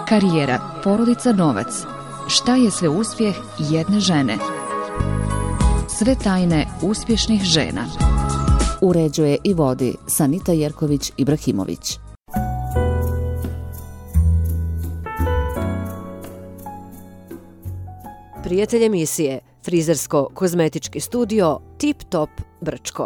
Karijera, porodica, novac. Šta je sve uspjeh jedne žene? Sve tajne uspješnih žena. Uređuje i vodi Sanita Jerković Ibrahimović. Prijatelj emisije, frizersko-kozmetički studio Tip Top Brčko.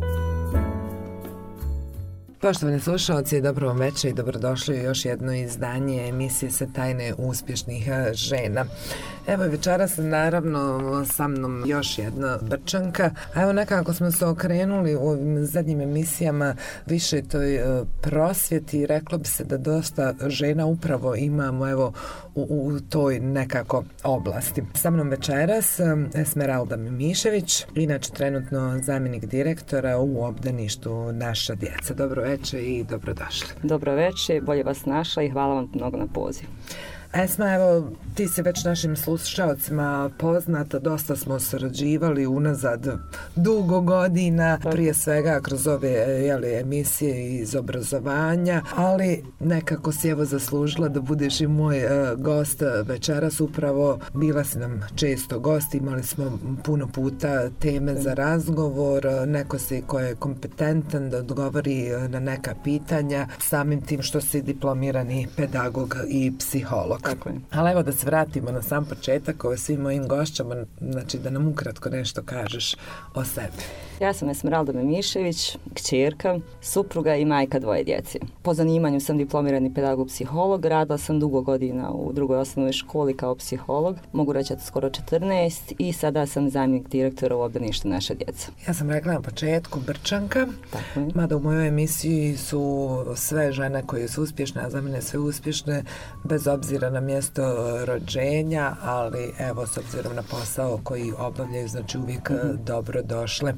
Poštovani slušalci, dobro vam večer i dobrodošli u još jedno izdanje emisije Sve tajne uspješnih žena. Evo večeras naravno sa mnom još jedna Brčanka, a evo nekako smo se okrenuli u ovim zadnjim emisijama više toj prosvjeti, reklo bi se da dosta žena upravo imamo evo u toj nekako oblasti. Sa mnom večeras Esmeralda Mimišević, inače trenutno zamjenik direktora u obdaništu Naša djeca. Dobro večer i dobrodošli. Dobro večer, bolje vas našla i hvala vam mnogo na poziv. Esma, evo, ti si već našim slušalcima poznata, dosta smo sarađivali unazad dugo godina, prije svega kroz ove emisije iz obrazovanja, ali nekako si evo zaslužila da budeš i moj gost večeras, upravo bila si nam često gost, imali smo puno puta teme za razgovor, neko si ko je kompetentan da odgovori na neka pitanja, samim tim što si diplomirani pedagog i psiholog. Tako je. Ali evo da se vratimo na sam početak svim mojim gošćama, znači da nam ukratko nešto kažeš o sebi. Ja sam Esmeralda Mimišević, kćerka, supruga i majka dvoje djece. Po zanimanju sam diplomirani pedagog psiholog, radila sam dugo godina u drugoj osnovnoj školi kao psiholog, mogu reći skoro 14 i sada sam zamjenik direktora u obdaništu Naša djeca. Ja sam rekla na početku Brčanka, mada u mojoj emisiji su sve žene koje su uspješne, a za mene sve uspješne, bez obzira na mjesto rođenja, ali evo s obzirom na posao koji obavljaju, znači uvijek dobro došle.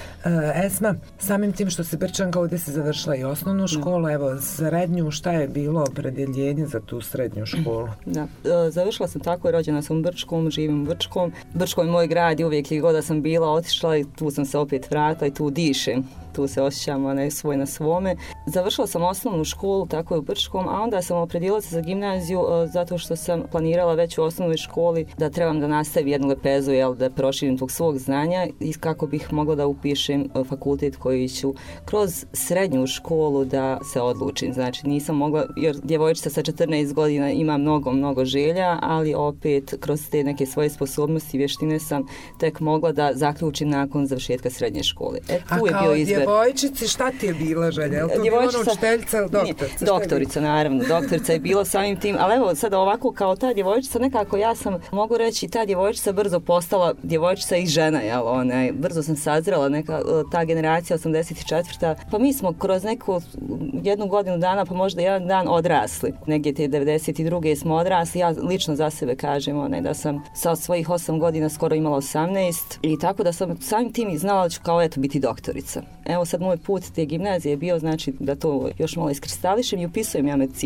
Esma, samim tim što si Brčanka, ovdje si završila i osnovnu školu, evo srednju, šta je bilo opredjeljenje za tu srednju školu? Da, završila sam tako, rođena sam u Brčkom, živim u Brčkom. Brčko je moj grad i uvijek je god da sam bila otišla i tu sam se opet vratila i tu dišem. Tu se osjećam svoj na svome. Završila sam osnovnu školu, tako je u Brčkom, a onda sam opredijelila se za gimnaziju zato što sam planirala već u osnovnoj školi da trebam da nastavim jednu lepezu, da proširim tog svog znanja i kako bih mogla da upišem fakultet koji ću kroz srednju školu da se odlučim. Znači nisam mogla, jer djevojčica sa 14 godina ima mnogo želja, ali opet kroz te neke svoje sposobnosti i vještine sam tek mogla da zaključim nakon završetka srednje škole. Tu je bio izbor. Djevojčici, šta ti je bila želja? Je li to bila učiteljica ili doktorica? Doktorica, naravno. Doktorica je bilo samim tim, ali evo sada ovako kao ta djevojčica, nekako ja sam, mogu reći, ta djevojčica brzo postala djevojčica i žena, brzo sam sazrela, ta generacija 84. Pa mi smo kroz neku jednu godinu dana, pa možda jedan dan odrasli. Negdje te 92. smo odrasli. Ja lično za sebe kažem da sam sa svojih 8 godina skoro imala 18 i tako da sam samim tim i znala da ću kao biti doktorica. Evo sad moj put te gimnazije je bio znači da to još malo iskristališem i upisujem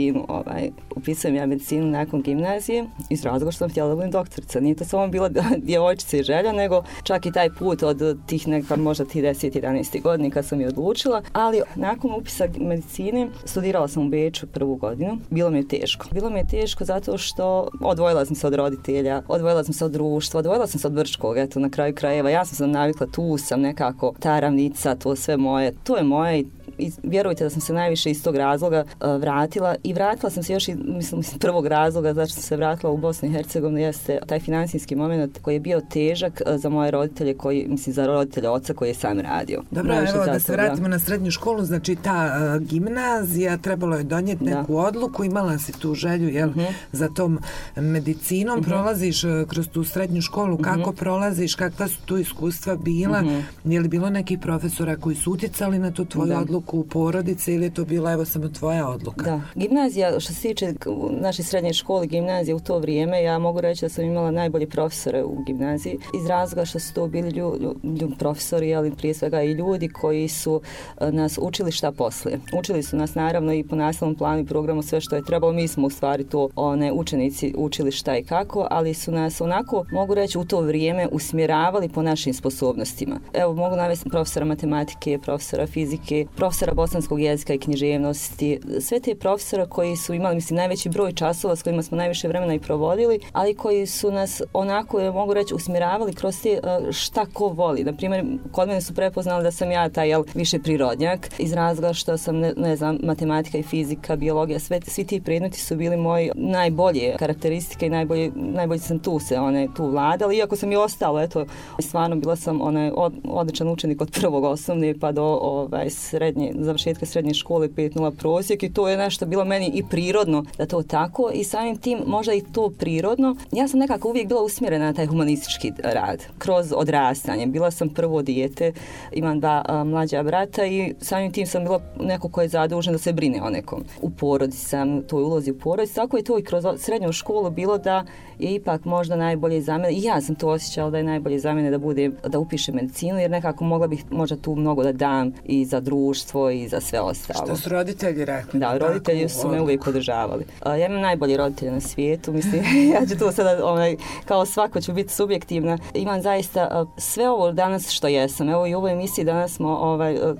ja medicinu nakon gimnazije iz razloga što sam htjela da budem doktorica. Nije to samo bila djevojčica i želja, nego čak i taj put od tih možda 10-11 godina kad sam je odlučila, ali nakon upisa medicine studirala sam u Beču prvu godinu. Bilo mi je teško zato što odvojila sam se od roditelja, odvojila sam se od društva, odvojila sam se od Brčkog, na kraju krajeva. Ja sam navikla, tu sam nekako ta ravnica, to sve moje, to je moje i vjerujte da sam se najviše iz tog razloga vratila i vratila sam se još i mislim prvog razloga zašto sam se vratila u Bosnu i Hercegovinu jeste taj financijski moment koji je bio težak za moje roditelje, za roditelje oca koji je sam radio. Dobro, evo da se vratimo na srednju školu, znači ta gimnazija trebalo je donijeti neku odluku, imala si tu želju za tom medicinom, prolaziš kroz tu srednju školu, kako prolaziš, kakva su tu iskustva bila, je li bilo nekih profesora koji su utjecali na tu tvoju odluku u porodici ili je to bila evo samo tvoja odluka? Da, gimnazija, što se tiče naše srednje škole, gimnazije u to vrijeme, ja mogu reći da sam imala najbolje profesore u gimnaziji iz razloga što su to bili profesori, ali prije svega i ljudi koji su nas učili šta poslije. Učili su nas naravno i po nastavnom planu i programu sve što je trebalo, mi smo u stvari to učenici učili šta i kako, ali su nas onako, mogu reći, u to vrijeme usmjeravali po našim sposobnostima. Evo, mogu navesti profesora matematike, profesora fizike, profesora bosanskog jezika i književnosti, sve te profesora koji su imali, mislim, najveći broj časova s kojima smo najviše vremena i provodili, ali koji su nas onako, mogu reći, usmjeravali kroz te šta ko voli. Naprimjer, kod mene su prepoznali da sam ja taj više prirodnjak, iz razloga što sam, ne znam, matematika i fizika, biologija, svi ti predmeti su bili moji najbolje karakteristike i najbolje sam tu vladala, iako sam i ostala, eto, stvarno bila sam odličan učenik od prvog osnovne pa do završetka srednje škole 5.0 prosjek, i to je nešto bilo meni i prirodno da to tako, i samim tim možda i to prirodno. Ja sam nekako uvijek bila usmjerena na taj humanistički rad kroz odrastanje. Bila sam prvo dijete, imam 2 mlađa brata i samim tim sam bila neko ko je zadužen da se brine o nekom. U porodici sam, to je ulozi u porodici, tako je to i kroz srednju školu bilo da je ipak možda najbolje za mene, i ja sam to osjećala da je najbolje za mene da upišem medicinu, jer nekako mogla bih možda tu mnogo da dam i za društvo i za sve ostalo. Što su roditelji rekli? Da, roditelji su me uvijek podržavali. Ja imam najbolje roditelje na svijetu, mislim, ja ću tu sada, kao svako ću biti subjektivna. Imam zaista sve ovo danas što jesam. Evo i u ovoj emisiji danas smo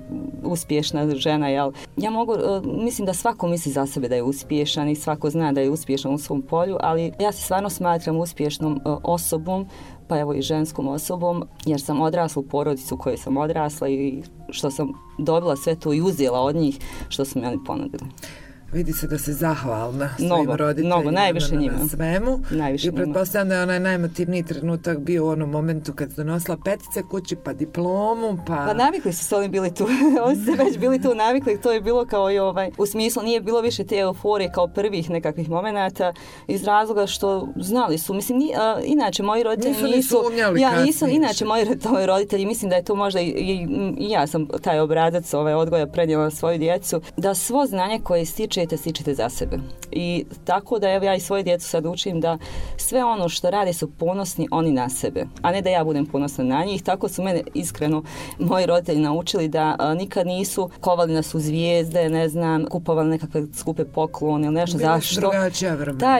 uspješna žena, jel? Ja mislim da svako misli za sebe da je uspješan i svako zna da je uspješan u svom polju, ali ja se stvarno smatram uspješnom osobom, pa evo i ženskom osobom, jer sam odrasla u porodicu u kojoj sam odrasla i što sam dobila sve to i uzela od njih što su mi oni ponudili. Vidi se da si zahvalna svojim roditeljima, mnogo, najviše njima. Na svemu. Najviše i pretpostavljam da je onaj najemotivniji trenutak bio u onom momentu kad su donosila petice kući, pa diplomu, Pa navikli su se, oni bili tu. Oni su se već bili tu navikli, to je bilo kao i u smislu, nije bilo više te euforije kao prvih nekakvih momenata, iz razloga što znali su, mislim, inače moji roditelji nisu ja nisam, inače moji roditelji, mislim da je to možda i ja sam taj obrazac odgoja prenijela na svoju djecu, da svo znanje koje stičete za sebe. I tako da ja i svoje djecu sad učim da sve ono što rade su ponosni oni na sebe, a ne da ja budem ponosna na njih. Tako su mene iskreno moji roditelji naučili da nikad nisu kovali nas u zvijezde, ne znam, kupovali nekakve skupe poklone ili nešto. Zašto? Drugačija vremena.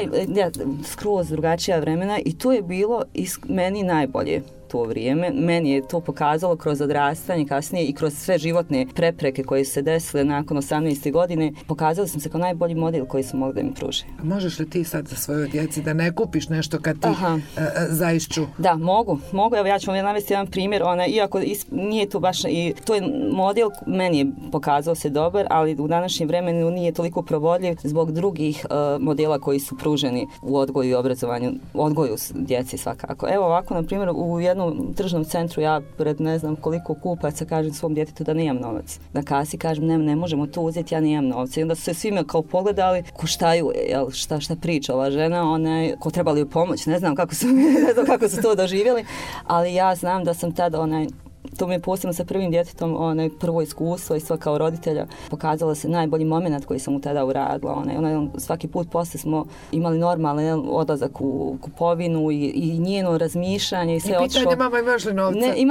Skroz drugačija vremena, i to je bilo meni najbolje. To vrijeme. Meni je to pokazalo kroz odrastanje kasnije i kroz sve životne prepreke koje su se desile nakon 18. godine. Pokazali sam se kao najbolji model koji su mogli da mi pruže. Možeš li ti sad za svoju djeci da ne kupiš nešto kad ti zaišću? Da, mogu. Evo ja ću vam navesti jedan primjer. Iako nije to baš, i to je model, meni je pokazao se dobar, ali u današnjem vremenu nije toliko provodljiv zbog drugih modela koji su pruženi u odgoju i obrazovanju, odgoju djeci svakako. Evo ovako, na primjer, u jednom tržnom centru ja pred ne znam koliko kupaca kažem svom djetetu da nemam novac. Na kasi kažem ne možemo to uzeti, ja nemam novca. I onda su se svi me kao pogledali, ko šta ju je, šta priča ova žena, ko treba li ju pomoć, ne znam kako su to doživjeli, ali ja znam da sam tada to mi je posebno sa prvim djetetom prvo iskustvo i sve kao roditelja pokazalo se najbolji moment koji sam mu tada uradila. Svaki put poslije smo imali normalan odlazak u kupovinu i njeno razmišljanje i sve otišlo. I pitanje mama imaš li novca? Ne,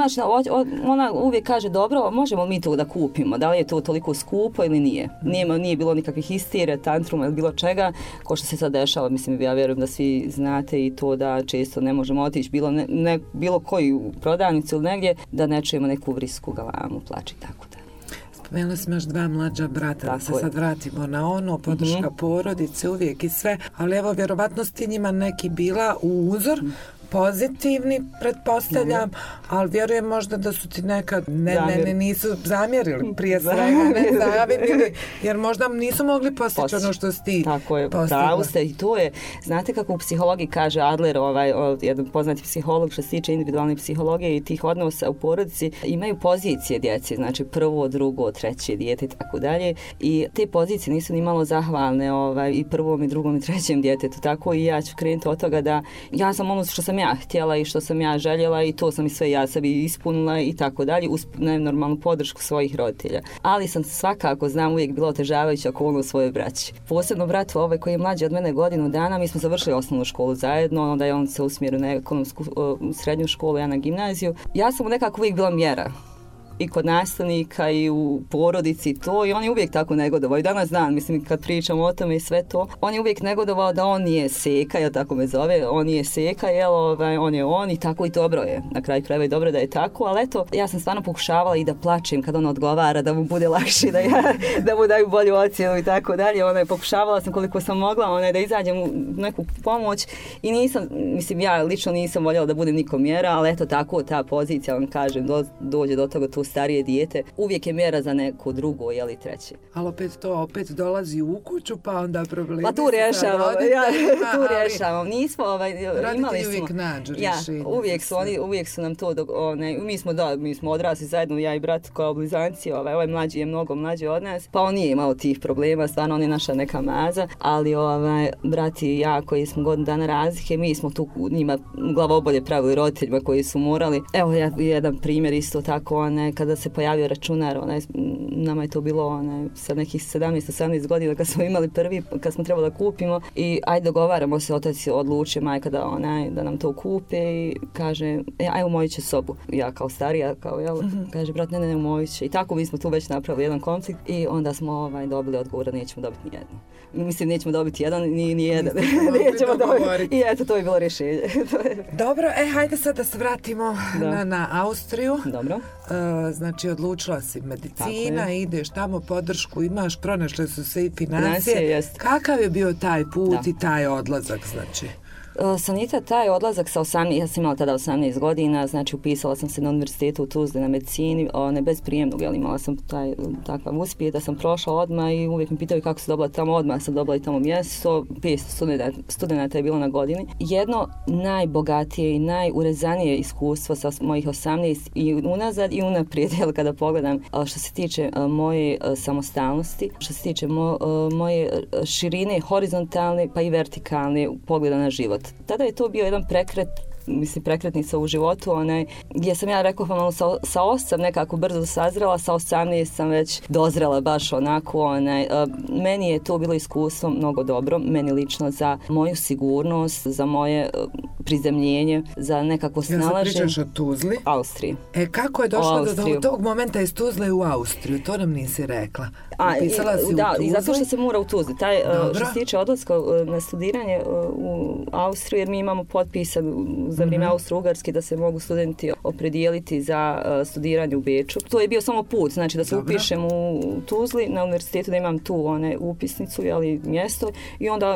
ona uvijek kaže dobro, možemo mi to da kupimo, da li je to toliko skupo ili nije. Nije bilo nikakvih histerija, tantruma ili bilo čega, ko što se sad dešava, mislim, ja vjerujem da svi znate i to da često ne možemo otići bilo koji u prodavnicu ili negdje da ne čujemo neku vrisku galamu, plač i tako da. Spomenuli smo još 2 mlađa brata, da se sad vratimo na podrška porodice uvijek i sve, ali evo vjerovatno si njima neki bila u uzor, pozitivni, pretpostavljam, ali vjerujem možda da su ti nekad nisu zamjerili prije svega, ne zavidili, jer možda nisu mogli postići ono što si ti tako je, postigla. Pravo ste, i to je, znate kako u psihologiji kaže Adler, jedan poznati psiholog što se tiče individualne psihologije i tih odnosa u porodici, imaju pozicije djece, znači prvo, drugo, treće dijete i tako dalje, i te pozicije nisu ni malo zahvalne i prvom i drugom i trećem djetetu, tako i ja ću krenuti od toga da ja sam ono što sam ja htjela i što sam ja željela i to sam i sve ja sebi ispunila i tako dalje, uz normalnu podršku svojih roditelja. Ali sam svakako, znam, uvijek bila otežavajuća okolnost svojoj braći. Posebno bratu koji je mlađi od mene godinu dana, mi smo završili osnovnu školu zajedno, onda je on se usmjerio na ekonomsku srednju školu, ja na gimnaziju. Ja sam nekako uvijek bila mjera. i kod nastavnika i u porodici to i on je uvijek tako negodovao. I danas znam, mislim, kad pričam o tome i sve to, on je uvijek negodovao da on nije Seka, jel tako me zove, on nije Seka, jel, on je on i tako i dobro je. Na kraju krajeva i dobro da je tako, ali eto, ja sam stvarno pokušavala i da plačem kad on odgovara, da mu bude lakše, da mu daju bolju ocjenu i tako dalje. Pokušavala sam koliko sam mogla da izađem u neku pomoć i nisam, mislim, ja lično nisam voljela da budem nikom mjera, ali eto tako, ta pozicija, vam kažem, dođe do toga to starije dijete, uvijek je mjera za neko drugo ili treće. Ali opet dolazi u kuću, pa onda problemi. Pa tu rješavamo. Nismo, imali smo. Uvijek nađu rješenje. Uvijek su nam to, mi smo odrasli zajedno, ja i brat kao blizanci, ovaj mlađi je mnogo mlađi od nas, pa on nije imao tih problema, stvarno on je naša neka maza, ali brat i ja koji smo godinu dana razlike, mi smo tu njima glavobolje pravili roditeljima koji su morali. Evo jedan primjer isto tako, kada se pojavio računar, nama je to bilo sa nekih 17-18 godina kad smo imali prvi, kad smo trebali da kupimo i ajde dogovaramo se, otac odlučio, majka da nam to kupe i kaže, ajmo mojit će sobu. Ja kao starija, kaže, brat, ne, mojit će. I tako mi smo tu već napravili jedan konflikt i onda smo dobili odgovor da nećemo dobiti ni jedno. Mislim, nećemo dobiti jedan, ni jedan. Nećemo dobiti. I eto, to je bilo rješenje. Dobro, hajde sad da se vratimo na Austriju. Dobro. Znači, odlučila si medicina, ideš tamo, podršku imaš, pronašle su se i financije. Kakav je bio taj put i taj odlazak, znači? Sanita, taj odlazak sa 18, ja sam imala tada 18 godina, znači upisala sam se na univerzitetu u Tuzli na medicini, bez prijemnog, imala sam takav uspjeh da sam prošla odmah i uvijek mi pitaju kako se dobila tamo odmah, sam dobila i tamo mjesto, 500 studenta je bilo na godini. Jedno najbogatije i najurezanije iskustvo sa mojih 18 i unazad i unaprijed, kada pogledam što se tiče moje samostalnosti, što se tiče moje širine horizontalne pa i vertikalne pogleda na život. Tada je to bio jedan prekretnica u životu, gdje sam ja rekao pa malo sa 8 nekako brzo sazrela, sa 18 sam već dozrela baš onako, meni je to bilo iskustvo mnogo dobro, meni lično za moju sigurnost, za moje prizemljenje, za nekako snalaženje. Ja se pričaš o Tuzli? Austriji. Kako je došlo do tog momenta iz Tuzle u Austriju? To nam nisi rekla. Upisala si u Tuzli? I zato što se mora u Tuzli. Što se tiče odlaska na studiranje u Austriju, jer mi imamo potpisan za vrijeme Austro-Ugarske da se mogu studenti opredijeliti za studiranje u Beču. To je bio samo put, znači da se upišem u Tuzli na univerzitetu, da imam tu upisnicu, mjesto i onda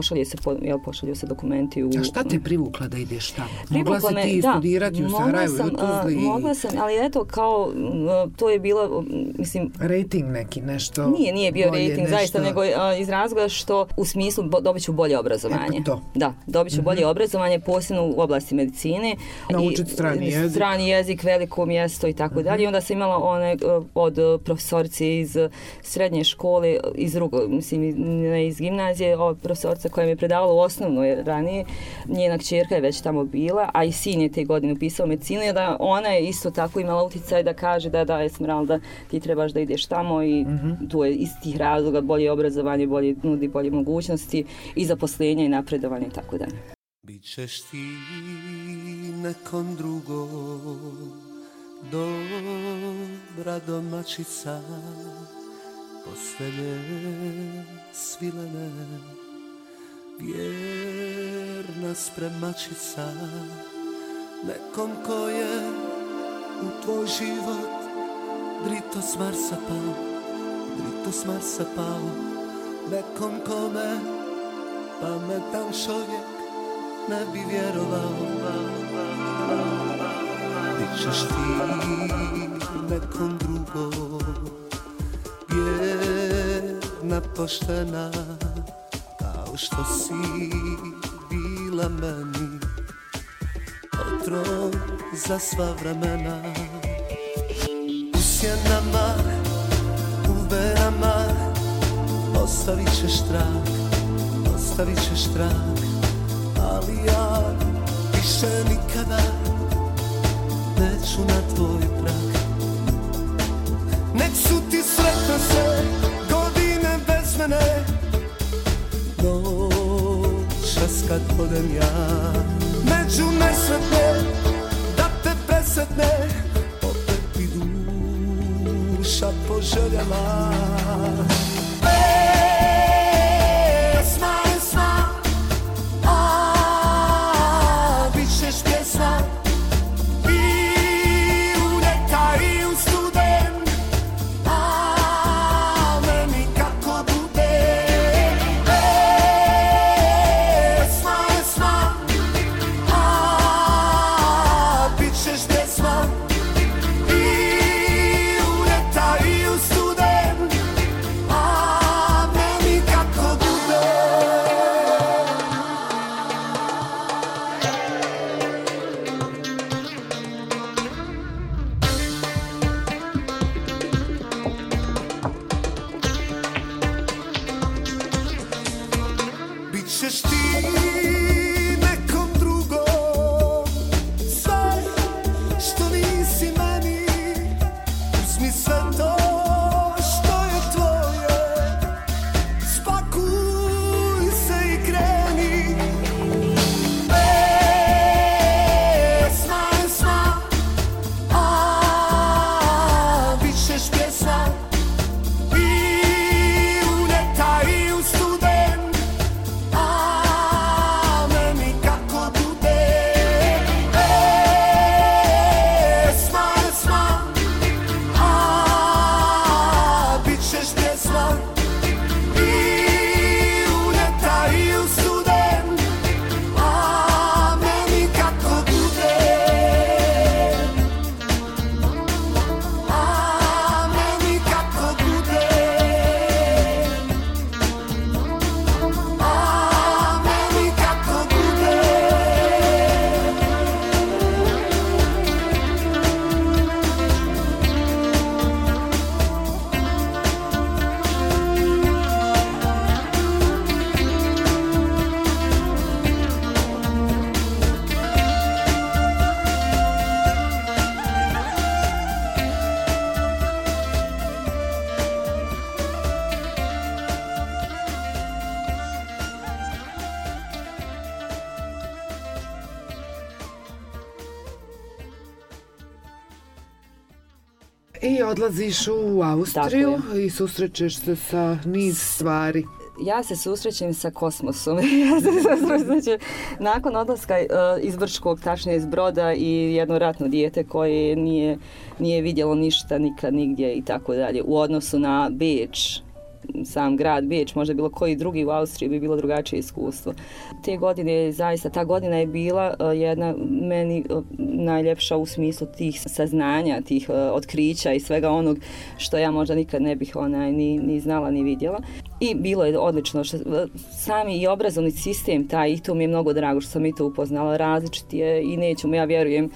pošalju se dokumenti u... A šta te privukla da ideš tamo? Mogla si ti studirati u Sarajevu, u Tuzli? Mogla sam, ali eto, kao to je bilo, mislim... Rating neki, nešto... Nije bio rating, zaista, nego iz razloga što u smislu dobit ću bolje obrazovanje. Da, dobit ću bolje obrazovanje, posebno u oblasti medicine. Naučiti strani jezik, veliko mjesto i tako dalje. I onda sam imala od profesorice iz srednje škole, iz gimnazije, profesorica koja mi je predavala u osnovnoj ranije, njena kćerka je već tamo bila, a i sin je te godine upisao medicinu, i da ona je isto tako imala utjecaj da kaže da je smrala da ti trebaš da ideš tamo i tu je iz tih razloga bolje obrazovanje, nudi bolje mogućnosti i zaposlenja i napredovanje i tako dalje. Bićeš ti nekom drugom dobra domaćica, postelje svilene, vjerna spremačica, nekom ko je u tvoj život drito s Marsa pao, nekom kome pametan čovjek ne bi vjerovao. Bićeš ti nekom drugom, vjerna poštena, kao što si bila meni, otrov za sva vremena. U sjenama, u verama, ostavit ćeš trag, ali ja više nikada neću na tvoj prag. Nek su ti sretne sve godine bez mene, noćas kad odem ja među nesretne, da te presretne, opet idu duša poželjela. I odlaziš u Austriju i susrećeš se sa niz stvari. Ja se susrećem sa kosmosom. Nakon odlaska iz Brčkog, tačnije iz Broda i jedno ratno dijete koje nije vidjelo ništa nikad nigdje i tako dalje. U odnosu na Beč, sam grad Beč, možda bilo koji drugi u Austriji bi bilo drugačije iskustvo. Te godine, zaista, ta godina je bila jedna meni najljepša u smislu tih saznanja, tih otkrića i svega onog što ja možda nikad ne bih ni znala ni vidjela. I bilo je odlično što sami i obrazovni sistem taj, i to mi je mnogo drago što sam i to upoznala, različiti je i nećemo, ja vjerujem,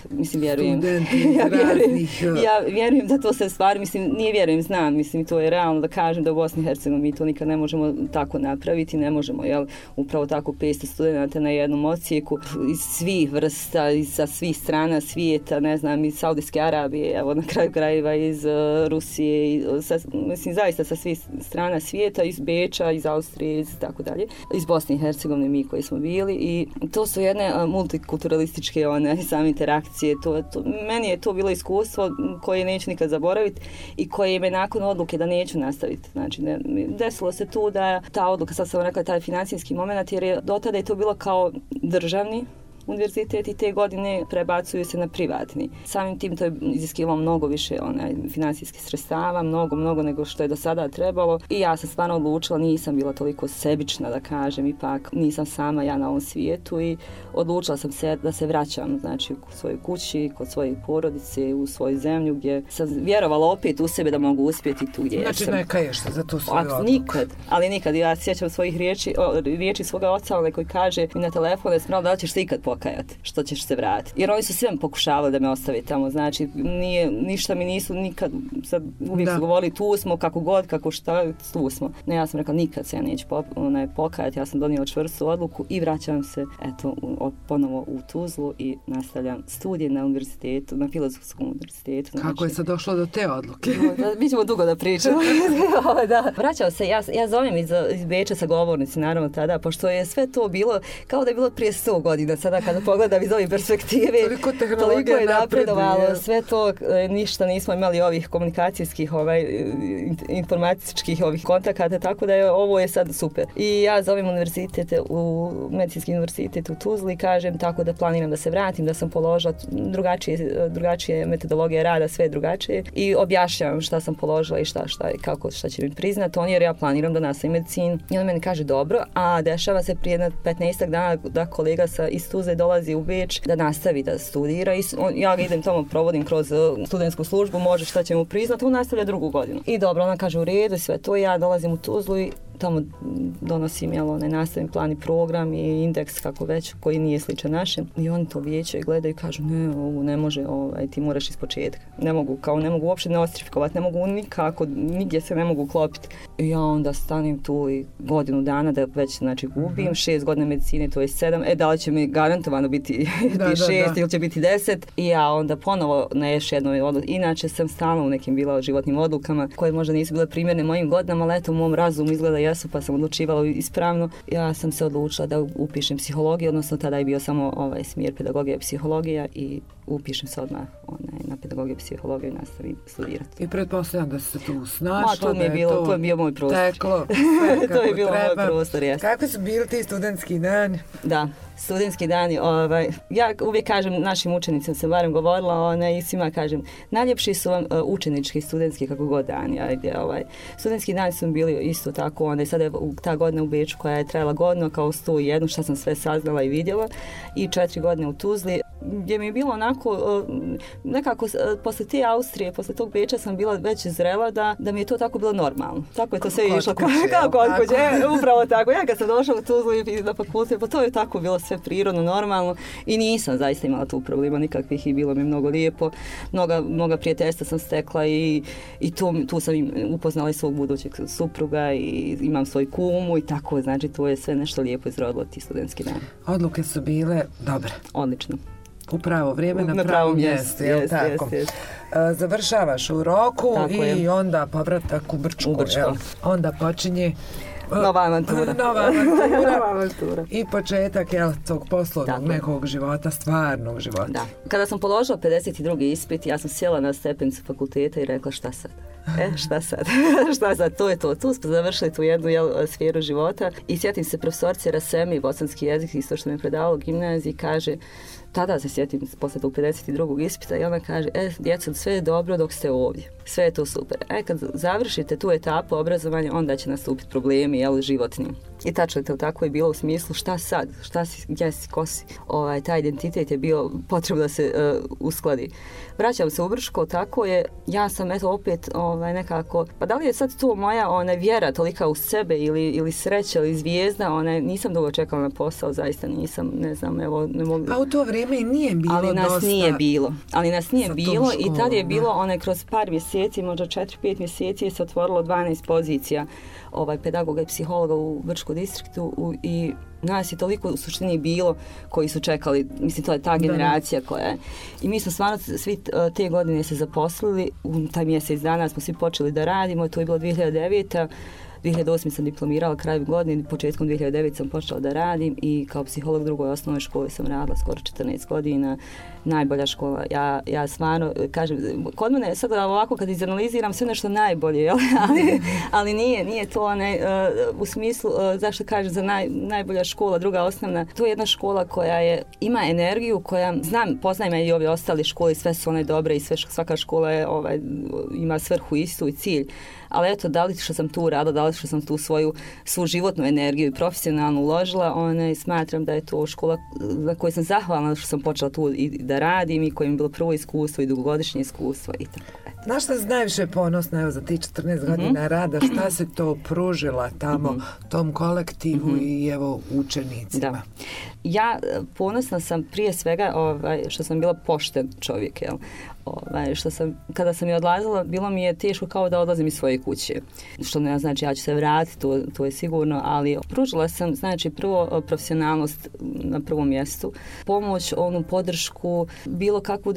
ja vjerujem da to se stvari, nije vjerujem, znam, to je realno da kažem da u Bosni i Hercegovini mi to nikad ne možemo tako napraviti, ne možemo, upravo tako 500 studenata na jednom odsjeku, iz svih vrsta, sa svih strana svijeta, ne znam, iz Saudijske Arabije, evo na kraju krajeva iz Rusije, zaista sa svih strana svijeta, iz Beča, iz Austrije, tako dalje, iz Bosne i Hercegovine mi koji smo bili, i to su jedne multikulturalističke same interakcije. Meni je to bilo iskustvo koje neću nikad zaboraviti i koje me nakon odluke da neću nastaviti. Znači, desilo se tu da ta odluka, sad sam rekla, taj financijski moment, jer je do tada je to bilo kao državni univerzitet i te godine prebacuju se na privatni. Samim tim to je iziskivalo mnogo više financijskih sredstava, mnogo nego što je do sada trebalo, i ja sam stvarno odlučila, nisam bila toliko sebična da kažem, ipak nisam sama ja na ovom svijetu, i odlučila sam se da se vraćam, znači u svojoj kući, kod svoje porodice, u svoju zemlju gdje sam vjerovala opet u sebe da mogu uspjeti tu gdje znači, sam. Znači ne kaješ se za tu svoju odluku? Nikad. Ja sjećam svojih riječi svoga oca, koji kaže mi na telefonu, da li ćeš se ikad pokajati, što ćeš se vratiti. Jer oni su sve pokušavali da me ostave tamo, znači ništa mi nisu nikad, sad uvijek su govorili tu smo, kako god, kako šta, tu smo. Ne, ja sam rekla nikad se ja neću pokajati, ja sam donijela čvrstu odluku i vraćam se ponovo u Tuzlu i nastavljam studije na univerzitetu, na Filozofskom univerzitetu. Kako je sad došlo do te odluke? Mi ćemo dugo da pričamo. Vraćam se, ja zovem iz Beča sa govornici, naravno tada, pošto je sve to bilo kao da je bilo prije 100 godina, sada kada pogledam iz ove perspektive, toliko je napredovalo, sve to, ništa nismo imali ovih komunikacijskih, informatičkih kontakata, tako da ovo je sad super. I ja zovem medicinski univerzitet u Tuzli, kažem tako da planiram da se vratim, da sam položila drugačije metodologije rada, sve drugačije i objašnjavam šta sam položila i šta će mi priznati oni, jer ja planiram da nastavim medicinu. I on meni kaže dobro, a dešava se prije 15 dana da kolega iz Tuzle dolazi u Beč da nastavi da studira i ja ga idem tamo, provodim kroz studentsku službu, može šta će mu priznati, on nastavlja 2. godinu. I dobro, ona kaže u redu, sve to, ja dolazim u Tuzlu i tamo donosim nastavni plan i program i indeks kako već, koji nije sličan našem. I oni to vijećaju i gledaju i kažu ne, ovo ne može, ti moraš iz početka. Ne mogu uopšte nostrifikovati, ne mogu nikako, nigdje se ne mogu uklopiti. I ja onda stanem tu i godinu dana da već gubim, 6 godina medicine, to je 7, da li će mi garantovano biti 6 ili će biti 10. I ja onda ponovo na još jednoj odluci. Inače sam stalno u nekim bila životnim odlukama koje možda nisu bile primjerne mojim godinama, ali eto u mom razumu izgleda jesu, pa sam odlučivala ispravno. Ja sam se odlučila da upišem psihologiju, odnosno tada je bio samo smjer pedagogija i psihologija i upišem se odmah na pedagogiju i psihologiju i nastavim studirati. I pretpostavljam da se tu snašla, to je bio moj prostor. Teklo, to je bilo moj prostor, jes. Kakvi su bili ti studentski dani? Da. Studentski dani, ja uvijek kažem našim učenicima, sam barem govorila i svima kažem, najljepši su vam učenički, studentski, kako god dani. Studentski dani su bili isto tako, sada je ta godina u Beču koja je trajala godinu kao 101, što sam sve saznala i vidjela, i 4 godine u Tuzli, gdje mi je bilo onako, nekako posle te Austrije, posle tog Beča sam bila već zrela da mi je to tako bilo normalno. Tako je to sve išlo kao kod kuće, upravo tako. Ja kad sam došla u Tuzlu i na fakultet, pa to je tako bilo sve prirodno, normalno i nisam zaista imala tu problema nikakvih i bilo mi mnogo lijepo. Mnoga prijateljstva sam stekla i tu sam upoznala i svog budućeg supruga i imam svoj kumu i tako, znači to je sve nešto lijepo izrodilo ti studentski dan. Odluke su bile dobre. Odlično. U pravo vrijeme, na pravom mjestu, je li tako? Završavaš u roku i onda povratak u Brčko. Onda počinje nova avantura. I početak tog poslovnog nekog života, stvarnog života. Da. Kada sam položila 52. ispit, ja sam sjela na stepenicu fakulteta i rekla šta sad? Šta sad? To je to. Tu smo završili tu jednu sferu života i sjetim se profesorice Rasemi, bosanski jezik, isto što mi je predavalo u gimnaziji, kaže, tada se sjetim posle tog 52. ispita i ona kaže, djeco, sve je dobro dok ste ovdje. Sve je to super. Kad završite tu etapu obrazovanja, onda će nastupiti problemi, životni. I tačno to tako je bilo u smislu šta sad, šta si, gdje si, ko si. Taj identitet je bio potrebno da se uskladi. Vraćam se u Brčko, tako je, ja sam opet nekako, pa da li je sad to moja vjera tolika u sebe ili sreća ili zvijezda, nisam dugo čekala na posao, zaista nisam, ne znam, ne mogu. Pa u to vrijeme i nije bilo ali nas dosta. Ali nas nije bilo i tad je bilo kroz par mjeseci, možda 4-5 mjeseci je se otvorilo 12 pozicija pedagoga i psihologa u Brčkom distriktu i nas je toliko u suštini bilo koji su čekali, mislim to je ta generacija koja je. I mi smo stvarno svi te godine se zaposlili, u taj mjesec dana smo svi počeli da radimo, to je bilo 2009. 2008. sam diplomirala krajem godine, početkom 2009. sam počela da radim i kao psiholog u drugoj osnovnoj školi sam radila skoro 14 godina. Najbolja škola. Ja stvarno, kažem, kod mene sad ovako kad izanaliziram sve nešto najbolje, ali nije to u smislu, zašto kažem za najbolja škola, druga osnovna, to je jedna škola koja ima energiju, koja, poznajem i ove ostale škole, sve su one dobre i svaka škola ima svrhu istu i cilj. Ali eto, da li što sam tu radila, da li što sam tu svoju životnu energiju i profesionalno uložila, smatram da je to škola za koju sam zahvalna što sam počela tu i da radim i kojim je bilo prvo iskustvo i dugogodišnje iskustvo i tako. Na šta si najviše ponosna za ti 14 godina rada, šta si to pružila tamo tom kolektivu i učenicima? Da. Ja ponosna sam prije svega što sam bila pošten čovjek, Kada sam je odlazila, bilo mi je teško kao da odlazim iz svoje kuće. Što ne znači ja ću se vratiti, to je sigurno, ali pružila sam, znači, prvo profesionalnost na prvom mjestu, pomoć, podršku, bilo kakvo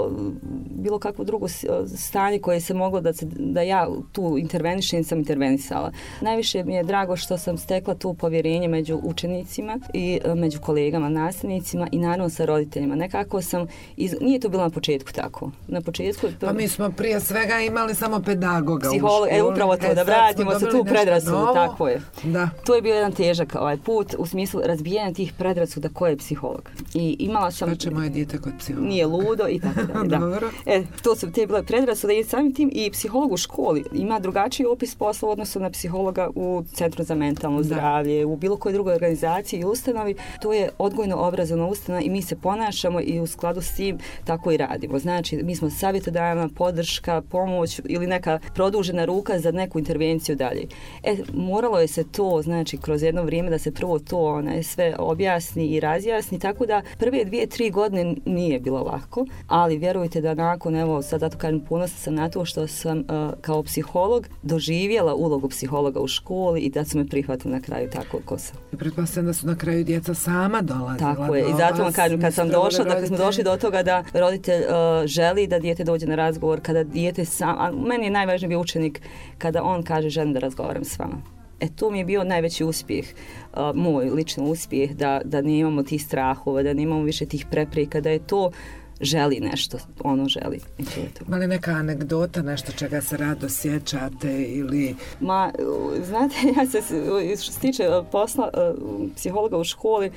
drugo stanje koje se moglo da ja tu intervenišem, sam intervenisala. Najviše mi je drago što sam stekla tu povjerenje među učenicima i među kolegama, nastavnicima i naravno sa roditeljima. Nekako sam, nije to bilo na početku tako. Na početku... Pa mi smo prije svega imali samo pedagoga psiholog, u školi. Upravo to, da vratimo se tu predrasudu, tako je. Da. To je bio jedan težak put u smislu razbijanja tih predrasuda ko je psiholog. I imala sam... Pa će moje dijete kod psihologa. Nije ludo i tako dalje. Dobro. To su te bile predrasude i samim tim i psiholog u školi ima drugačiji opis posla u odnosu na psihologa u Centru za mentalno zdravlje, u bilo kojoj drugoj organizaciji i ustanovi. To je odgojno-obrazovna ustanova i mi se ponašamo i u skladu s tim tako i radimo. Znači, mi smo savjetodavna podrška, pomoć ili neka produžena ruka za neku intervenciju dalje. Moralo je se to, znači, kroz jedno vrijeme da se prvo to sve objasni i razjasni, tako da prve 2-3 godine nije bilo lako, ali vjerujte da nakon, evo, sad da to kažem, ponosna sam na to što sam kao psiholog doživjela ulogu psihologa u školi i da su me prihvatili na kraju tako ko sam. I pretpostavljam da su na kraju djeca sama dolazila. Tako je, i zato vam kažem, kad sam došla, dakle smo došli do toga da roditelj želi da dijete dođe na razgovor, kada dijete sam, a meni je najvažniji bio učenik kada on kaže želim da razgovaram s vama. To mi je bio najveći uspjeh, moj lični uspjeh, da nemamo tih strahova, da nemamo više tih prepreka, da je to želi nešto, ono želi. Ima li neka anegdota, nešto čega se rado sjećate ili... Znate, ja se, što se tiče posla psihologa u školi,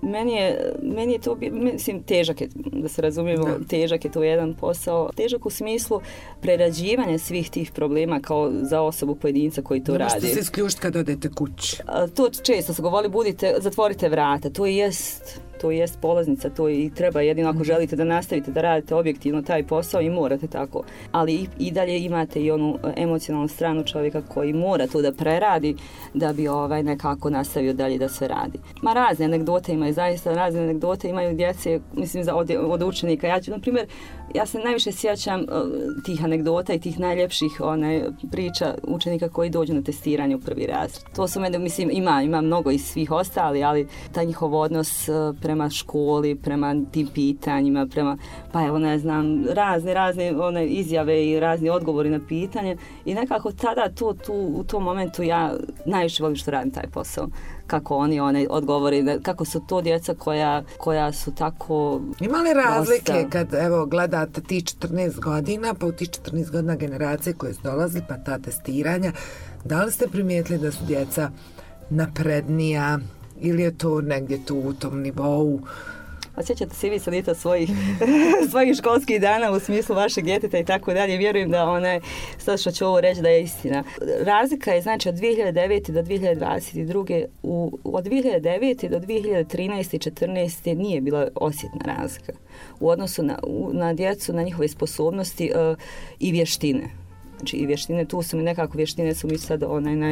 meni je to, mislim, težak je, da se razumijemo, težak je to jedan posao. Težak u smislu prerađivanja svih tih problema kao za osobu pojedinca koji to radi. Možete se isključiti kad odete kući. To često se govori, zatvorite vrata, to jest polaznica, to i treba jedino ako želite da nastavite da radite objektivno taj posao i morate tako. Ali i dalje imate i onu emocionalnu stranu čovjeka koji mora to da preradi da bi nekako nastavio dalje da sve radi. Razne anegdote imaju, zaista razne anegdote imaju djece, mislim, od učenika. Ja se najviše sjećam tih anegdota i tih najljepših priča učenika koji dođu na testiranje u prvi razred. To su mene, mislim, ima mnogo i svih ostali, ali taj njihov odnos prema školi, prema tim pitanjima, razne izjave i razni odgovori na pitanje i nekako tada u tom momentu ja najviše volim što radim taj posao. Kako oni odgovori, kako su to djeca koja su tako... Ima li razlike kad, evo, gledate ti 14 godina, pa u ti 14 godina generacije koje su dolazili, pa ta testiranja, da li ste primijetili da su djeca naprednija ili je to negdje tu u tom nivou? Osjećate se i vi sadita svojih školskih dana u smislu vašeg djeteta i tako dalje. Vjerujem da sad što ću ovo reći da je istina. Razlika je, znači, od 2009. do 2022. Od 2009. do 2013. i 2014. nije bila osjetna razlika u odnosu na djecu, na njihove sposobnosti i vještine. Znači, i vještine, vještine su mi sad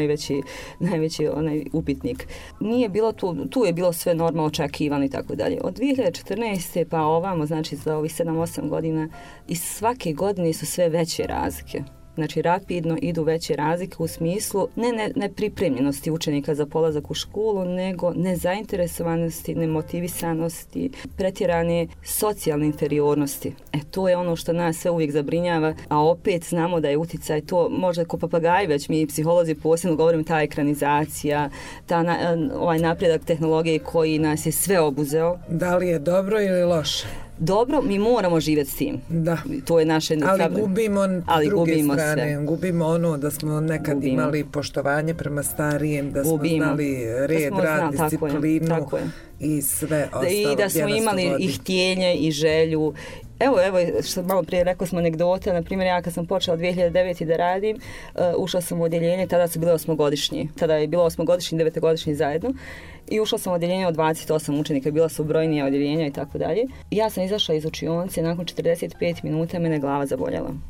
najveći upitnik. Nije bilo tu je bilo sve normalno očekivano i tako dalje. Od 2014. pa ovamo, znači za ovih 7-8 godina, i svake godine su sve veće razlike. Znači, rapidno idu veće razlike u smislu ne pripremljenosti učenika za polazak u školu, nego nezainteresovanosti, nemotivisanosti, pretjerane socijalne inferiornosti. To je ono što nas sve uvijek zabrinjava, a opet znamo da je utjecaj to, možda ko papagaji, već mi psiholozi posebno govorimo, ta ekranizacija, ovaj napredak tehnologije koji nas je sve obuzeo. Da li je dobro ili loše? Dobro, mi moramo živjeti s tim. Da. To je naše... Ali gubimo druge strane. Sve. Gubimo da smo nekad imali poštovanje prema starijem, da smo znali red, rad, disciplinu tako je. I sve ostalo. I da smo imali i htjenje i želju. Evo, što malo prije rekao smo anegdote, na primjer, ja kad sam počela 2009. da radim, ušla sam u odjeljenje, tada su bile 8-godišnji. Tada je bilo 8-godišnji i 9-godišnji zajedno. I ušla sam u odjeljenje od 28 učenika, bila su brojnija odjeljenja i tako dalje. Ja sam izašla iz učionice, nakon 45 minuta mene glava zaboljela.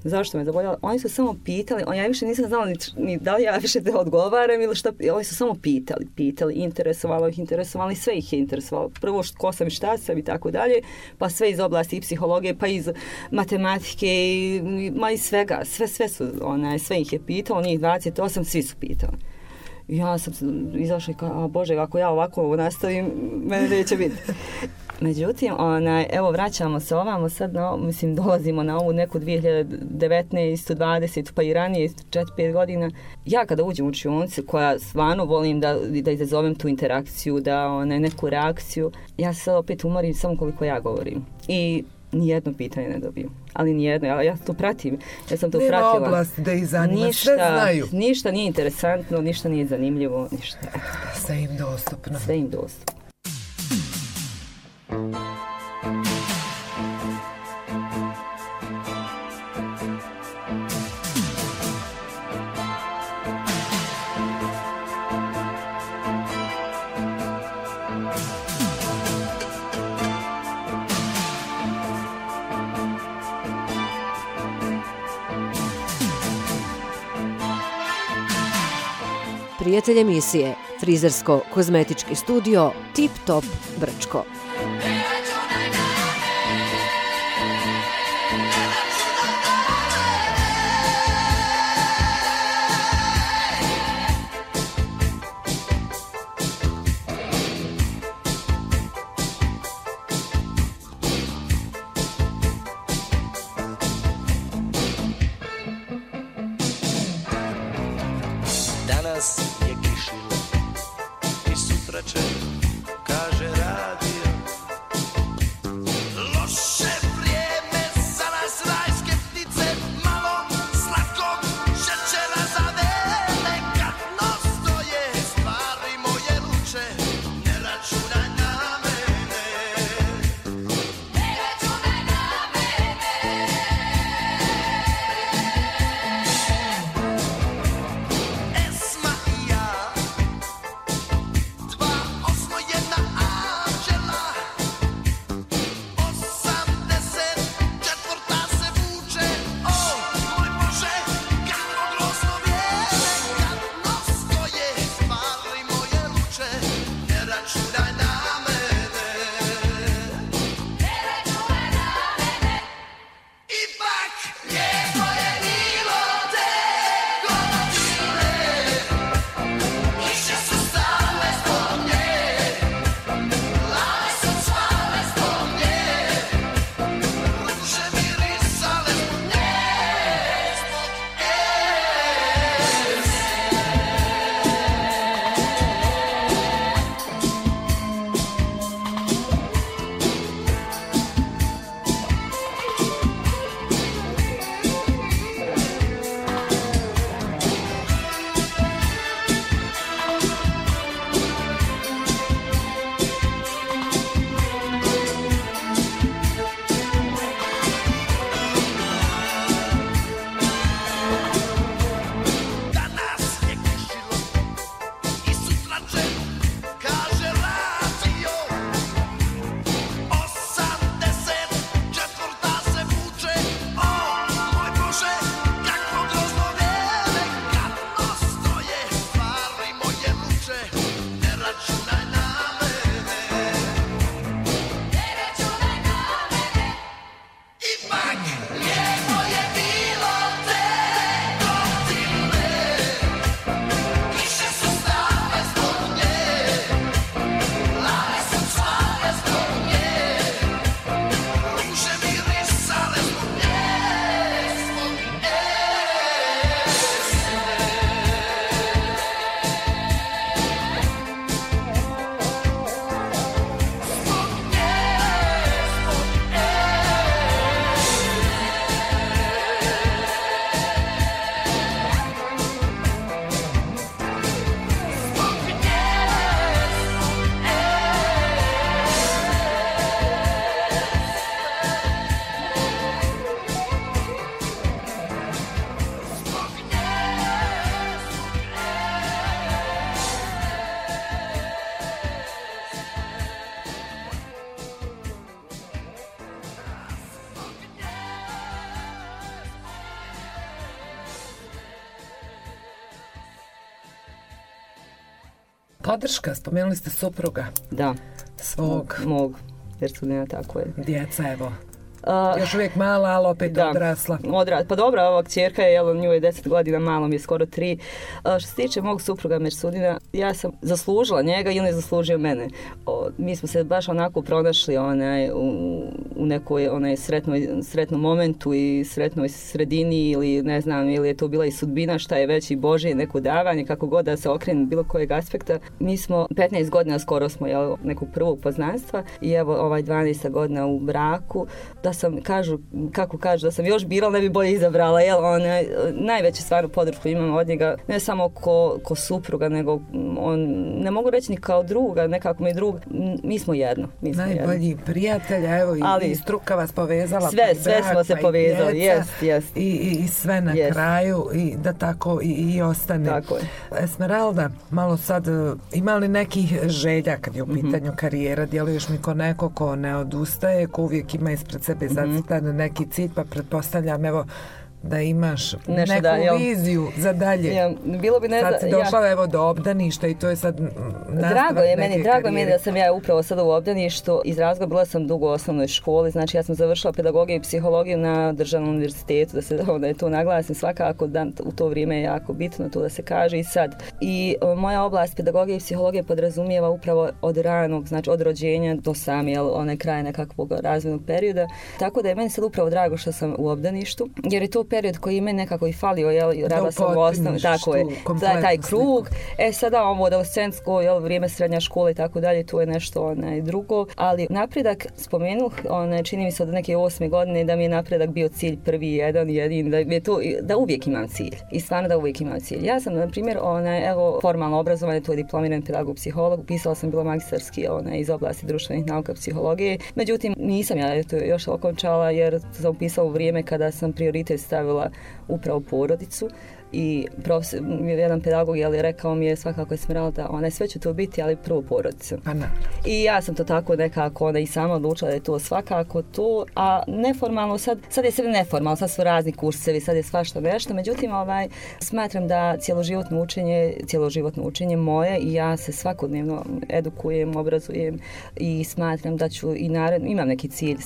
zašto me zaboljela? Oni su samo pitali, ja više nisam znala ni da li ja više da odgovaram ili šta, oni su samo pitali, interesovali, sve ih je interesovalo. Prvo ko sam i šta sam i tako dalje, pa sve iz oblasti i psihologije, pa iz matematike i svega, sve su, sve ih je pitalo, njih 28, svi su pitali. Ja sam izašla i kao, Bože, ako ja ovako nastavim, mene neće biti. Međutim, evo vraćamo se ovamo sad, dolazimo na ovu neku 2019, 20, pa i ranije, 4-5 godina. Ja kada uđem u učionicu, koja stvarno volim da izazovem tu interakciju, da neku reakciju, ja se opet umorim samo koliko ja govorim. I nijedno pitanje ne dobijem. Ali nijedno, ja to pratim. Ja sam to pratila. Nema oblast da ih zanima, sve znaju. Ništa nije interesantno, ništa nije zanimljivo, ništa. Sve im dostupno. Sve im dostupno. Prijatelj emisije, frizersko-kozmetički studio Tip Top Brčko. Danas je kišilo i sutra će, kaže radio. Loše vrijeme za nas rajske ptice, malo slatkog šećera zavele. Kad nos stoje stvari moje luče, ne računaj na mene. Ne računaj na mene. Esma i ja, dva osmo jedna anđela, 84 se vuče, o moj Bože, kako grozno vrijeme. Kad nos stoje stvari moje luče, ne računaj na mene. Ne računaj na mene. Ipak lijepo je bilo te godine, kiše su stale zbog nje, lane su cvale zbog nje, ruže mirisale zbog nje, zbog Podrška, spomenuli ste supruga Da, svog mog Herculina, tako je. djeca, evo. Još uvijek mala, ali opet odrasla. Pa dobro, ova kćerka je, jel, nju je 10 godina, malo mi je skoro 3. Što se tiče mog supruga Mersudina, ja sam zaslužila njega i on je zaslužio mene. Mi smo se baš onako pronašli u nekoj sretnom momentu i sretnoj sredini ili ne znam, ili je to bila i sudbina, šta je već i Božje, neko davanje, kako god da se okrene bilo kojeg aspekta. Mi smo 15 godina skoro smo, jel, nekog prvog poznanstva i evo 12 godina u braku. Da sam, kako kažu, da sam još birala, ne bi bolje izabrala, jel, najveću stvarnu podršku imam od njega, ne samo ko supruga, nego on, ne mogu reći ni kao druga, nekako mi je drug, mi smo jedno. Najbolji prijatelja, evo, i struka vas povezala. Sve smo se povezali, jest. I sve na kraju, i da tako i ostane. Tako je. Esmeralda, malo sad, ima li nekih želja kad je u pitanju karijera, djeluješ mi ko neko ko ne odustaje, ko uvijek ima ispred sebe zacrtan neki cilj, pa pretpostavljam, evo, da imaš neku viziju za dalje. Bilo bi sad si došla evo do obdaništa i to je sad Drago je meni da sam ja upravo sada u obdaništu. Iz razloga bila sam dugo u osnovnoj školi, znači ja sam završila pedagogiju i psihologiju na državnom univerzitetu, da je to naglasim svakako, da u to vrijeme je jako bitno to da se kaže i sad. I moja oblast pedagogije i psihologije podrazumijeva upravo od ranog, znači od rođenja do same onaj kraj nekakvog razvojnog perioda. Tako da je meni sad upravo drago što sam u obdaništu, jer je to period koji me nekako i falio, radila sam u osnovi, tako je, taj krug. Sada ovo adolescentsko, vrijeme srednja škola i tako dalje, to je nešto drugo, ali napredak spomenuh, čini mi se od neke 8. godine da mi je napredak bio cilj prvi, jedin, da uvijek imam cilj. I stvarno da uvijek imam cilj. Ja sam, na primjer, formalno obrazovanje, to je diplomiran pedagog-psiholog, pisala sam bila magistarski iz oblasti društvenih nauka psihologije, međutim nisam ja to još okončala jer sam upisala u vrijeme kada sam prioritet stavila upravo porodicu i jedan pedagog je rekao mi je svakako Esmeralda, sve će to biti, ali prvo porodica. I ja sam to tako nekako i sama odlučila da je to svakako to, a neformalno sad je sve neformalno, sad su razni kursevi, sad je svašta nešto, međutim smatram da cjeloživotno učenje moje i ja se svakodnevno edukujem, obrazujem i smatram da ću i naravno, imam neki cilj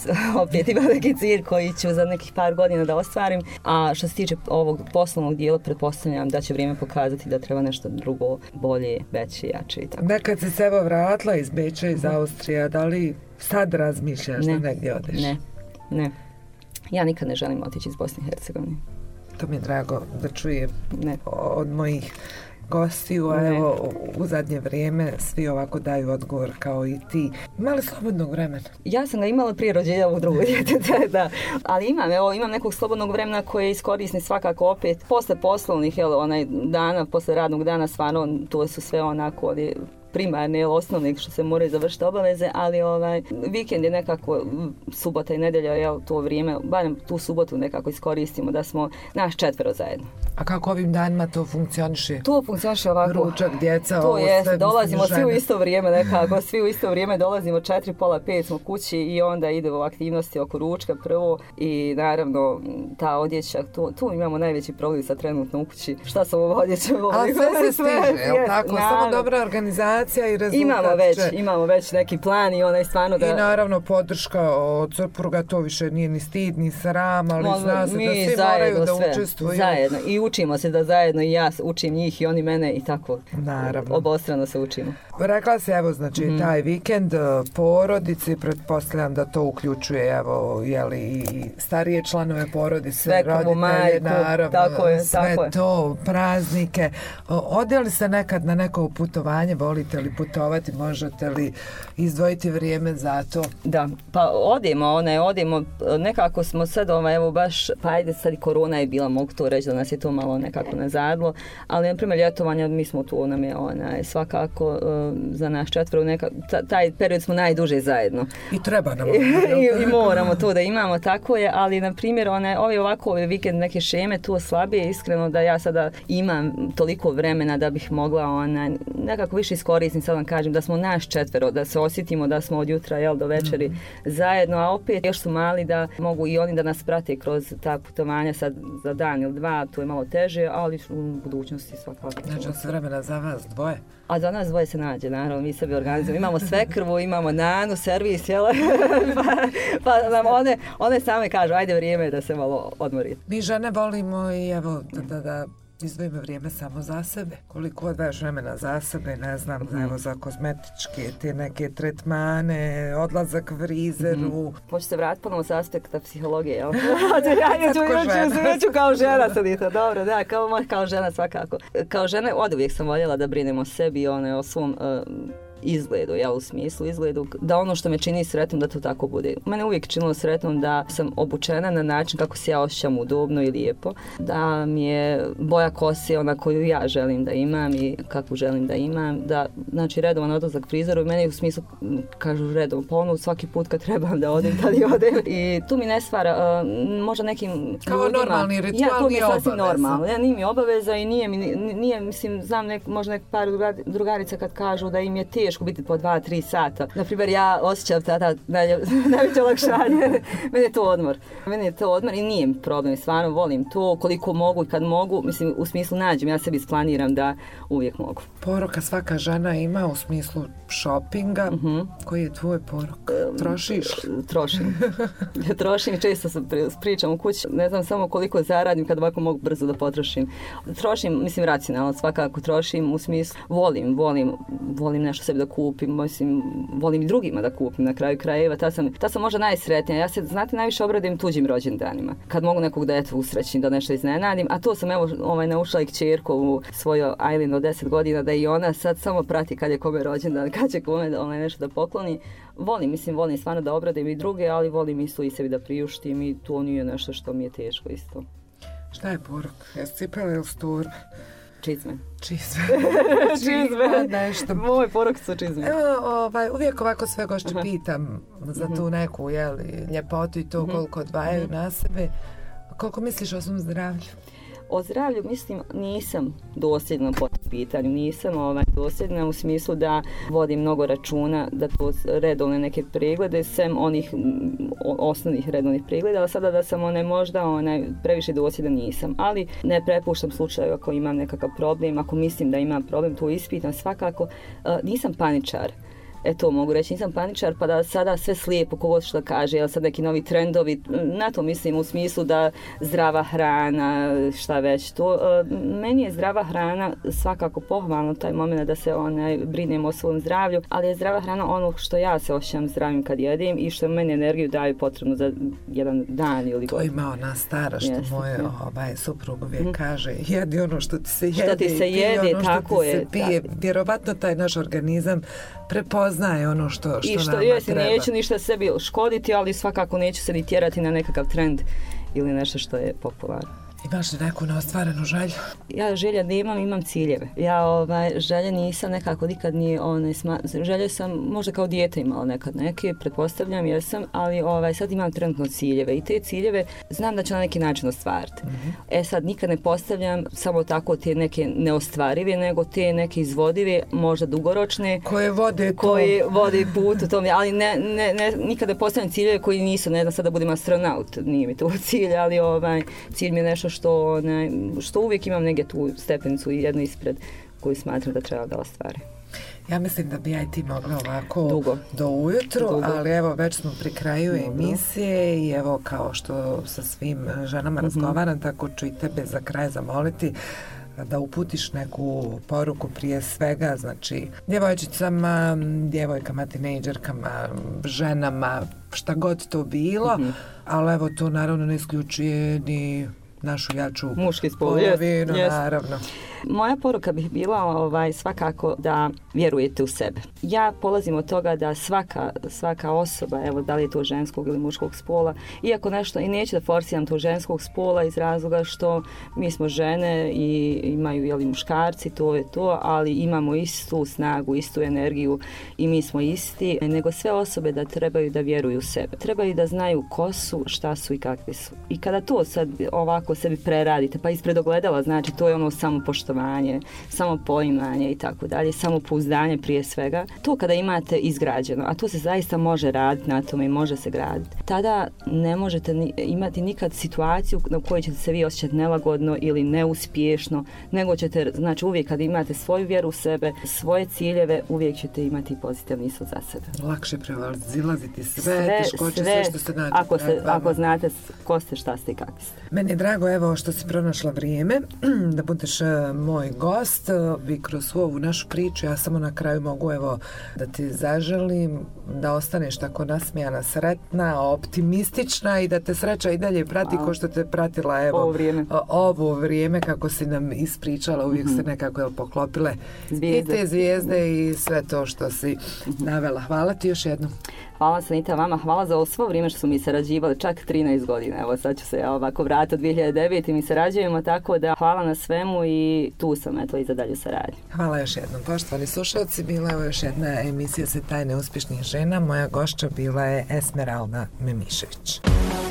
koji ću za nekih par godina da ostvarim, a što se tiče ovog poslovnog dijela, pretpostavljam da će vrijeme pokazati da treba nešto drugo, bolje, veće, jače i tako. Nekad si se vratila iz Beča, iz Austrije, da li sad razmišljaš da negdje odeš? Ne. Ja nikad ne želim otići iz Bosne i Hercegovine. To mi je drago da čujem od mojih gostiju, a evo u zadnje vrijeme svi ovako daju odgovor kao i ti. Ima li slobodnog vremena? Ja sam ga imala prije rođenja ovog drugog djeteta, da. Ali imam nekog slobodnog vremena koje iskoristim svakako opet. Posle poslovnih, dana, posle radnog dana, stvarno, to su sve onako primarne, osnovne što se moraju završiti obaveze, ali vikend je nekako subota i nedjelja, to vrijeme, barem tu subotu nekako iskoristimo da smo naš 4 zajedno. A kako ovim danima to funkcioniše? To funkcioniše ovako. Ručak, djeca, to je, dolazimo svi u isto vrijeme nekako, svi u isto vrijeme dolazimo 4, pola 5 smo kući i onda idemo u aktivnosti oko ručka prvo i naravno ta odjeća, tu imamo najveći problem sa trenutno u kući. Šta sam ovo odjeća? A sve se stiže, je li tako? Samo dobra organizacija i rezultat imamo već neki plan i stvarno da... I naravno podrška od supruga, to više nije ni stid, ni sram, ali zna se da svi moraju da učestvuju. Zajedno. I učimo se da zajedno i ja učim njih i oni mene i tako. Naravno. Obostrano se učimo. Rekla se, evo, znači, taj vikend porodici, pretpostavljam da to uključuje, i starije članove porodice, roditelje, naravno, sve to, praznike. Odjeli se nekad na neko putovanje, volite li putovati, možete li izdvojiti vrijeme za to? Da, pa odemo, nekako smo sad, baš, pa ajde sad i korona je bila, mogu to reći da nas je to malo nekako nazadlo, ali na primjer ljetovanja, mi smo tu, nam je svakako za naš 4, taj period smo najduže zajedno. I treba nam. I moramo to da imamo, tako je, ali na primjer ove vikend neke šeme, to slabije, iskreno da ja sada imam toliko vremena da bih mogla nekako više iskoristiti korisnim, sad vam kažem, da smo naš četvero, da se osjetimo da smo od jutra do večeri zajedno, a opet još su mali da mogu i oni da nas prate kroz ta putovanja sad za dan ili dva, to je malo teže, ali u budućnosti svakako. Znači, s vremena za vas dvoje? A za nas dvoje se nađe, naravno, mi sebi organizujemo. Imamo svekrvu, imamo nanu, servis, jel? pa nam one same kažu, ajde vrijeme je da se malo odmori. Mi žene volimo i evo da izdvojimo vrijeme samo za sebe. Koliko odvajaš vremena za sebe, ne znam, evo za kozmetičke, te neke tretmane, odlazak frizeru. Hoće se vratiti ponovno sa aspekta psihologije, jel? Ja ću kao žena sadita, dobro, da, kao žena svakako. Kao žena oduvijek sam voljela da brinem o sebi, o svom izgledu, u smislu izgledu, da ono što me čini sretnom da to tako bude. Mene uvijek činilo sretnom da sam obučena na način kako se ja osjećam udobno i lijepo, da mi je boja kose ona koju ja želim da imam i kakvu želim da imam, da, znači, redovan odlazak frizeru, meni u smislu, kažu redovan, pa ono svaki put kad trebam da odem, tad i odem. I tu mi ne stvara, možda nekim kao ljudima, normalni ritual, tu mi je sasvim normalno. Nije mi obaveza i nije, mislim, znam možda nek par drugarica kad kažu da im je teško biti po 2-3 sata. Naprimjer, ja osjećam tada najveće olakšanje. Meni je to odmor i nije mi problem. Stvarno volim to koliko mogu i kad mogu. Mislim, u smislu nađem, ja sebi isplaniram da uvijek mogu. Poruka svaka žena ima u smislu shoppinga. Koji je tvoj poruk? Trošiš? Trošim, često se pričam u kući. Ne znam samo koliko zaradim kad ovako mogu brzo da potrošim. Trošim, mislim, racionalno, svakako trošim u smislu volim nešto sebi da kupim, mislim, volim i drugima da kupim na kraju krajeva. Ta sam možda najsretnija. Ja se, znate, najviše obradujem tuđim rođendanima. Kad mogu nekog da usrećim, da nešto iznenadim, a to sam naučila i kćerku u svoju Aileen od 10 godina, da i ona sad samo prati kad je kome rođendan, kad će kome nešto da pokloni. Volim stvarno da obradujem i druge, ali volim isto i sebi da priuštim i to nije nešto što mi je teško isto. Šta je poruk? Jesi cipele ili sturbe? Čizme. Nešto. Moj poruk su čizme. Evo, uvijek ovako sve gošće pitam za tu neku ljepotu i to koliko odvajaju na sebe. Koliko misliš o svom zdravlju? O zdravlju, mislim, nisam dosljedna po pitanju. Nisam dosljedna u smislu da vodim mnogo računa, da to redovne neke preglede, sem onih osnovnih redovnih pregleda, ali sada da sam možda previše dosljedna nisam. Ali ne prepuštam slučaju ako imam nekakav problem, ako mislim da imam problem, to ispitam svakako. Nisam paničar. To mogu reći, nisam paničar, pa da sada sve slijepo, kogo što kaže, jel sad neki novi trendovi, na to mislim u smislu da zdrava hrana, šta već to. Meni je zdrava hrana svakako pohvalno taj moment da se brinem o svom zdravlju, ali je zdrava hrana ono što ja se osjećam zdravim kad jedem i što meni energiju daju potrebno za jedan dan ili god. To ima ona stara što moje suprug uvijek kaže, jedi ono što ti se jede, što ti se jede, ono tako što ti je, se pije. Vjerovatno taj naš organizam prepoznaje ono što nama treba. Neću ništa sebi škoditi, ali svakako neću se ni tjerati na nekakav trend ili nešto što je popularno. Imaš li neku neostvarenu želju? Ja želja nemam, imam ciljeve. Ja želje nisam nekako nikad nije želje sam možda kao dijete imala nekad neke, pretpostavljam jesam, ali sad imam trenutno ciljeve i te ciljeve znam da ću na neki način ostvariti. Sad nikad ne postavljam samo tako te neke neostvarive, nego te neke izvodive, možda dugoročne, koje vode put u tom, ali nikad ne postavljam ciljeve koji nisu, ne znam sad da budem astronaut, nije mi to cilj, ali cilj mi je nešto što uvijek imam negdje tu stepenicu jednu ispred koju smatram da treba da ostvari. Ja mislim da bi ja i ti mogla ovako do ujutru, ali evo već smo pri kraju emisije i evo kao što sa svim ženama razgovaram, tako ću i tebe za kraj zamoliti da uputiš neku poruku prije svega, znači djevojčicama, djevojkama, tinejdžerkama, ženama, šta god to bilo, ali evo to naravno ne isključuje ni našu jaču polovinu, naravno. Moja poruka bi bila svakako da vjerujete u sebe. Ja polazim od toga da svaka osoba, evo da li je to ženskog ili muškog spola, iako nešto, i neću da forsiram to ženskog spola iz razloga što mi smo žene i imaju muškarci, to je to, ali imamo istu snagu, istu energiju i mi smo isti, nego sve osobe da trebaju da vjeruju u sebe. Trebaju da znaju ko su, šta su i kakvi su. I kada to sad ovako sebi preradite, pa ispred ogledala, znači to je ono samopoštovanje, samopoštovanje, samopoimanje i tako dalje, samopouzdanje prije svega. To kada imate izgrađeno, a to se zaista može raditi na tome i može se graditi, tada ne možete imati nikad situaciju na kojoj ćete se vi osjećati nelagodno ili neuspješno, nego ćete, znači uvijek kad imate svoju vjeru u sebe, svoje ciljeve, uvijek ćete imati pozitivni ishod za sebe. Lakše prevazilaziti sve teškoće, sve što ste nađe. Ako znate ko ste, šta ste i kakvi ste. Meni je drago evo što si pronašla vrijeme da budeš moj gost i kroz svu ovu našu priču. Ja samo na kraju mogu evo da ti zaželim da ostaneš tako nasmijana, sretna, optimistična i da te sreća i dalje prati ko što te pratila evo ovo vrijeme kako si nam ispričala, uvijek se nekako poklopile zvijezde. I te zvijezde i sve to što si navela. Hvala ti još jednom. Hvala Sanita vama, hvala za ovo svo vrijeme što su mi sarađivali, čak 13 godina. Evo sad ću se ja ovako vratiti od 2009 i mi sarađujemo, tako da hvala na svemu i tu sam eto i za dalju saradnju. Hvala još jednom. Poštovani slušalci, bila je još jedna emisija Se tajne uspješnih žena. Moja gošća bila je Esmeralda Memišević.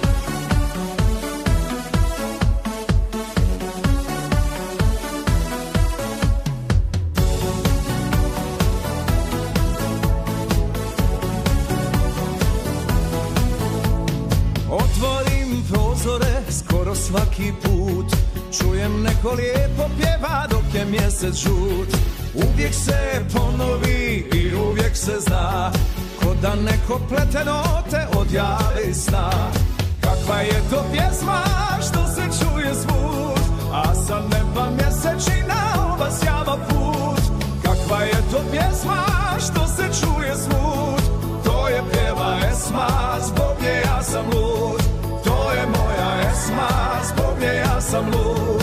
Otvorim prozore skoro svaki put, čujem neko lijepo pjeva dok je mjesec žut. Uvijek se ponovi i uvijek se zna, ko da neko plete note od jave i sna. Kakva je to pjesma što se čuje svud, a sa neba mjesečina obasjava put. Kakva je to pjesma što se čuje svud, to je pjeva Esma, zbog nje ja sam lud. To je moja Esma, zbog nje ja sam lud.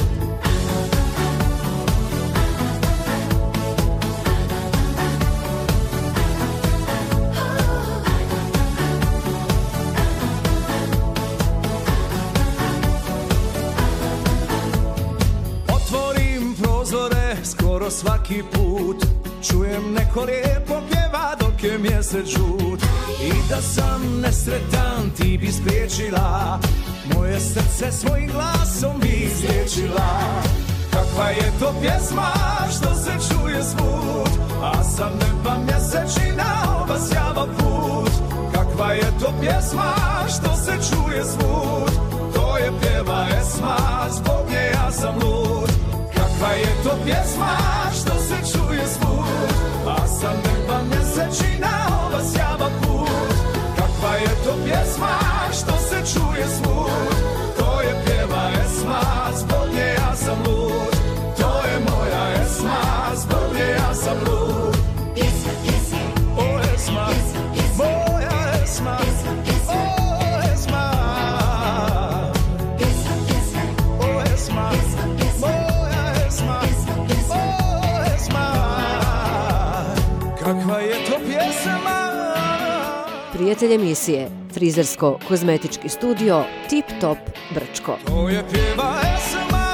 Otvorim prozore skoro svaki put, čujem neko lijepo pjeva dok je mjesec žut. I da sam nesretan ti bi spriječila, moje srce svojim glasom bi izliječila. Kakva je to pjesma što se čuje svud, a sa neba mjesečina obasjava put. Kakva je to pjesma što se čuje svud, to je pjeva Esma, zbog nje ja sam lud. Kakva je to pjesma što se čuje svud, a sa neba mjesečina obasjava put. Kakva je to pjesma što se čuje svud, to je pjeva Esma, zbog nje ja sam lud. To je moja Esma, zbog nje ja sam lud. O Esma, moja Esma, o Esma, o Esma, moja Esma, o Esma. Kakva je to pjesma? Prijatelj emisije, frizersko-kozmetički studio Tip Top Brčko. To je pjeva Esma,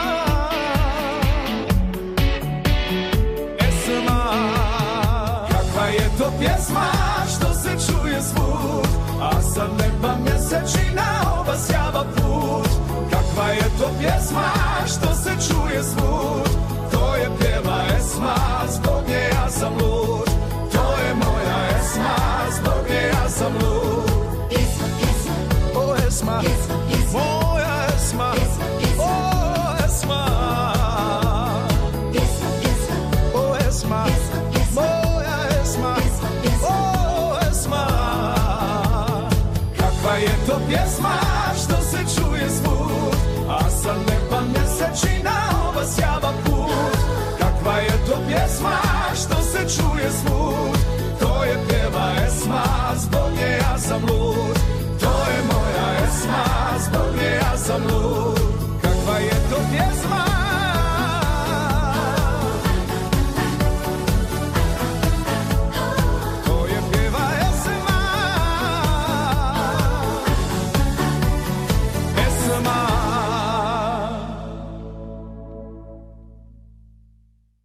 Esma. Kakva je to pjesma što se čuje svud, a sa neba mjesečina obasjava put. Kakva je to pjesma što se čuje svud, to je pjeva Esma, zbog nje ja sam lud. To je moja Esma, zbog nje ja sam lud. O Esma, moja Esma, o Esma, o Esma, moja Esma, o Esma. Kakva je to pjesma što se čuje svud, a sa neba mjesečina obasjava put. Kakva je to pjesma što se čuje svud, to je pjeva Esma, zbog nje ja sam lud. To je moja Esma, zbog nje ja sam lud. Kakva je to pjesma